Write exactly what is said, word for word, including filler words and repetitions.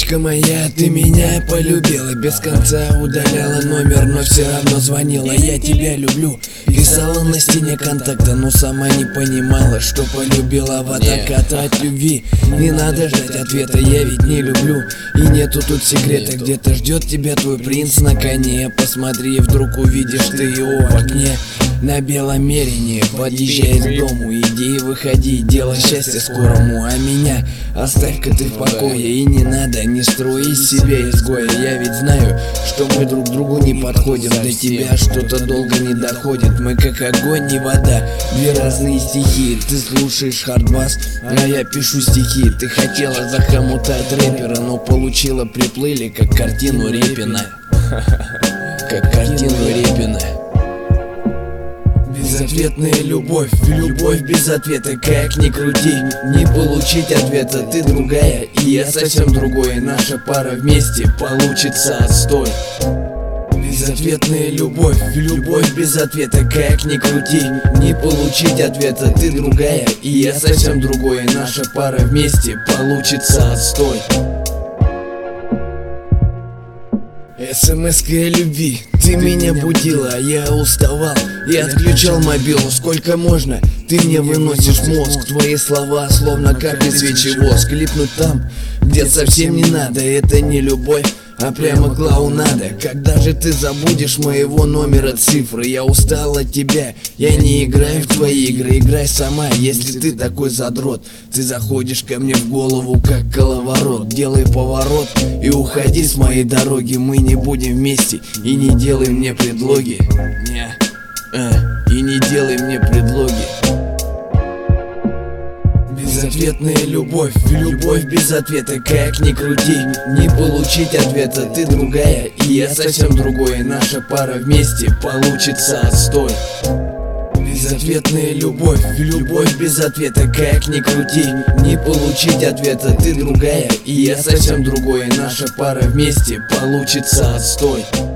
Девочка моя, ты меня полюбила, без конца удаляла номер, но все равно звонила. Я тебя люблю, писала на стене контакта, но сама не понимала, что полюбила в откат от любви. Не надо ждать ответа, я ведь не люблю, и нету тут секрета. Где-то ждет тебя твой принц на коне. Посмотри, вдруг увидишь ты его в окне. На белом мерине подъезжай к дому, иди и выходи, делай счастье скорому. А меня оставь-ка ты в покое, и не надо, не строй из себя изгоя. Я ведь знаю, что мы друг другу не подходим, до тебя что-то долго не доходит. Мы как огонь и вода, две разные стихии. Ты слушаешь хардбас, а я пишу стихи. Ты хотела захомутать рэпера, но получила, приплыли, как картину Репина. Как картину Репина. Безответная любовь, любовь без ответа, как ни крути, не получить ответа. Ты другая, и я совсем другой, наша пара вместе получится отстой. Безответная любовь, любовь без ответа, как ни крути, не получить ответа. Ты другая, и я совсем другой, наша пара вместе получится отстой. СМС-ка любви, ты меня будила, а я уставал и отключал мобилу. Сколько можно, ты мне выносишь мозг. Твои слова словно капли свечи воск. Липнуть там, где совсем не надо, это не любовь, а прямо клоунада. Когда же ты забудешь моего номера цифры? Я устал от тебя, я не играю в твои игры. Играй сама, если ты такой задрот. Ты заходишь ко мне в голову, как коловорот. Делай поворот и уходи с моей дороги. Мы не будем вместе, и не делай мне предлоги. Не, а, и не делай мне предлоги. Безответная любовь, любовь без ответа, как ни крути, не получить ответа. Ты другая, и я совсем другой, наша пара вместе получится отстой. Безответная любовь, любовь без ответа, как ни крути, не получить ответа. Ты другая, и я совсем другой, наша пара вместе получится отстой.